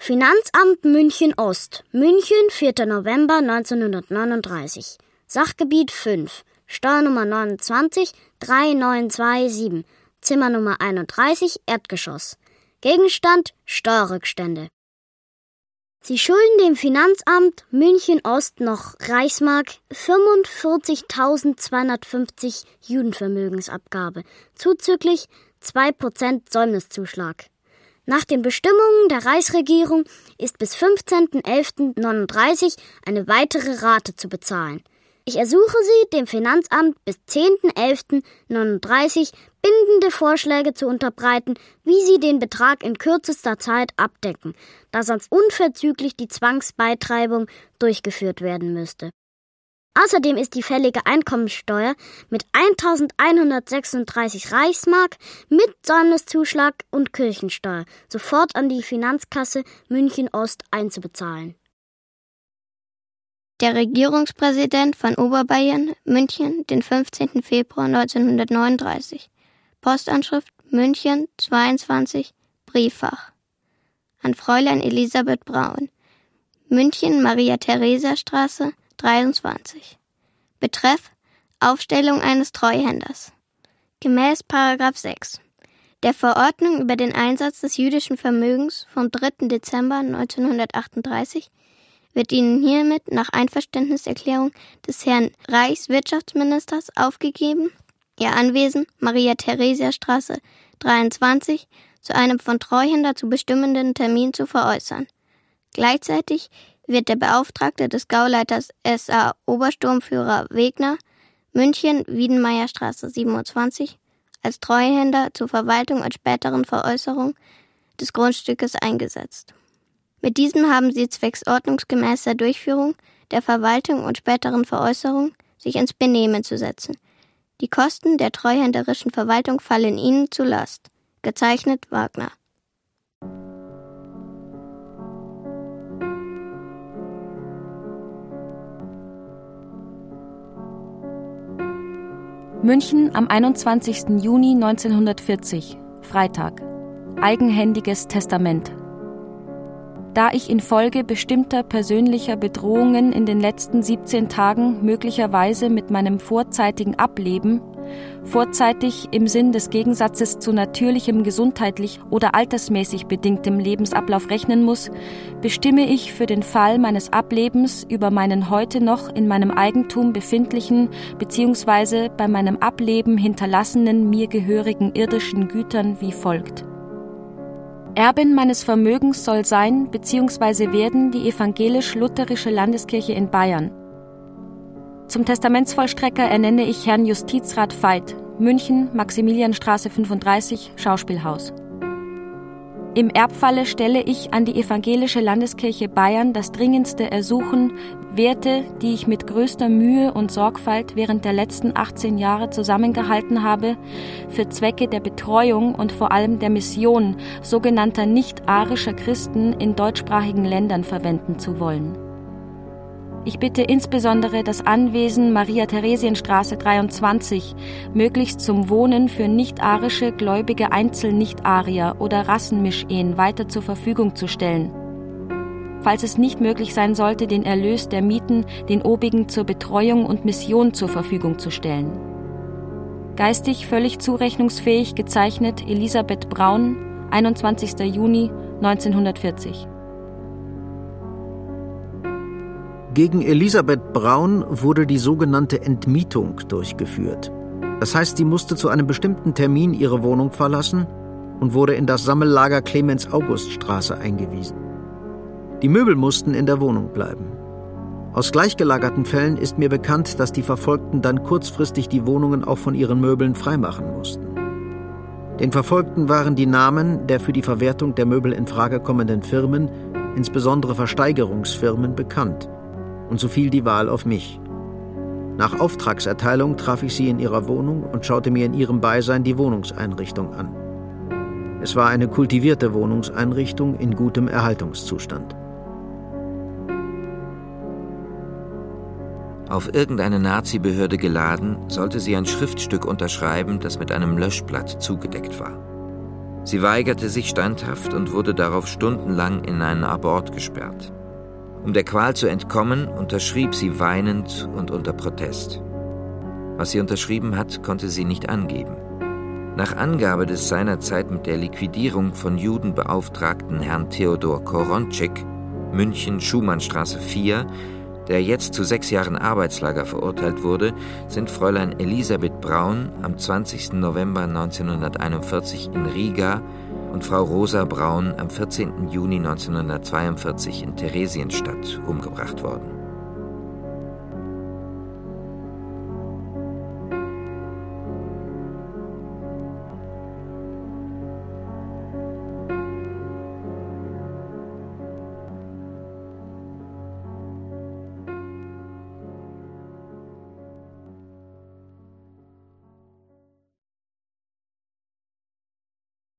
Finanzamt München Ost, München, 4. November 1939. Sachgebiet 5, Steuernummer 29 3927, Zimmernummer 31, Erdgeschoss. Gegenstand Steuerrückstände. Sie schulden dem Finanzamt München Ost noch Reichsmark 45.250 Judenvermögensabgabe, zuzüglich 2% Säumniszuschlag. Nach den Bestimmungen der Reichsregierung ist bis 15.11.39 eine weitere Rate zu bezahlen. Ich ersuche Sie, dem Finanzamt bis 10.11.39 bindende Vorschläge zu unterbreiten, wie Sie den Betrag in kürzester Zeit abdecken, da sonst unverzüglich die Zwangsbeitreibung durchgeführt werden müsste. Außerdem ist die fällige Einkommensteuer mit 1.136 Reichsmark mit Säumniszuschlag und Kirchensteuer sofort an die Finanzkasse München Ost einzubezahlen. Der Regierungspräsident von Oberbayern, München, den 15. Februar 1939. Postanschrift München 22, Brieffach. An Fräulein Elisabeth Braun. München, Maria-Theresia-Straße, 23. Betreff Aufstellung eines Treuhänders. Gemäß § 6 der Verordnung über den Einsatz des jüdischen Vermögens vom 3. Dezember 1938 wird Ihnen hiermit nach Einverständniserklärung des Herrn Reichswirtschaftsministers aufgegeben, Ihr Anwesen Maria-Theresia-Straße 23 zu einem von Treuhänder zu bestimmenden Termin zu veräußern. Gleichzeitig wird der Beauftragte des Gauleiters SA Obersturmführer Wegner, München, Wiedenmeyerstraße 27, als Treuhänder zur Verwaltung und späteren Veräußerung des Grundstückes eingesetzt. Mit diesem haben Sie zwecks ordnungsgemäßer Durchführung der Verwaltung und späteren Veräußerung sich ins Benehmen zu setzen. Die Kosten der treuhänderischen Verwaltung fallen Ihnen zu Last. Gezeichnet Wagner. München am 21. Juni 1940, Freitag. Eigenhändiges Testament. Da ich infolge bestimmter persönlicher Bedrohungen in den letzten 17 Tagen möglicherweise mit meinem vorzeitigen Ableben, vorzeitig im Sinn des Gegensatzes zu natürlichem gesundheitlich oder altersmäßig bedingtem Lebensablauf rechnen muss, bestimme ich für den Fall meines Ablebens über meinen heute noch in meinem Eigentum befindlichen bzw. bei meinem Ableben hinterlassenen mir gehörigen irdischen Gütern wie folgt. Erbin meines Vermögens soll sein bzw. werden die evangelisch-lutherische Landeskirche in Bayern. Zum Testamentsvollstrecker ernenne ich Herrn Justizrat Veit, München, Maximilianstraße 35, Schauspielhaus. Im Erbfalle stelle ich an die evangelische Landeskirche Bayern das dringendste Ersuchen, Werte, die ich mit größter Mühe und Sorgfalt während der letzten 18 Jahre zusammengehalten habe, für Zwecke der Betreuung und vor allem der Mission sogenannter nicht-arischer Christen in deutschsprachigen Ländern verwenden zu wollen. Ich bitte insbesondere das Anwesen Maria-Theresienstraße 23 möglichst zum Wohnen für nicht-arische gläubige Einzel-Nicht-Arier oder Rassenmischehen weiter zur Verfügung zu stellen. Falls es nicht möglich sein sollte, den Erlös der Mieten den obigen zur Betreuung und Mission zur Verfügung zu stellen. Geistig völlig zurechnungsfähig gezeichnet Elisabeth Braun, 21. Juni 1940. Gegen Elisabeth Braun wurde die sogenannte Entmietung durchgeführt. Das heißt, sie musste zu einem bestimmten Termin ihre Wohnung verlassen und wurde in das Sammellager Clemens-August-Straße eingewiesen. Die Möbel mussten in der Wohnung bleiben. Aus gleichgelagerten Fällen ist mir bekannt, dass die Verfolgten dann kurzfristig die Wohnungen auch von ihren Möbeln freimachen mussten. Den Verfolgten waren die Namen der für die Verwertung der Möbel in Frage kommenden Firmen, insbesondere Versteigerungsfirmen, bekannt. Und so fiel die Wahl auf mich. Nach Auftragserteilung traf ich sie in ihrer Wohnung und schaute mir in ihrem Beisein die Wohnungseinrichtung an. Es war eine kultivierte Wohnungseinrichtung in gutem Erhaltungszustand. Auf irgendeine Nazi-Behörde geladen, sollte sie ein Schriftstück unterschreiben, das mit einem Löschblatt zugedeckt war. Sie weigerte sich standhaft und wurde darauf stundenlang in einen Abort gesperrt. Um der Qual zu entkommen, unterschrieb sie weinend und unter Protest. Was sie unterschrieben hat, konnte sie nicht angeben. Nach Angabe des seinerzeit mit der Liquidierung von Juden beauftragten Herrn Theodor Koronczyk, München, Schumannstraße 4, der jetzt zu 6 Jahren Arbeitslager verurteilt wurde, sind Fräulein Elisabeth Braun am 20. November 1941 in Riga und Frau Rosa Braun am 14. Juni 1942 in Theresienstadt umgebracht worden.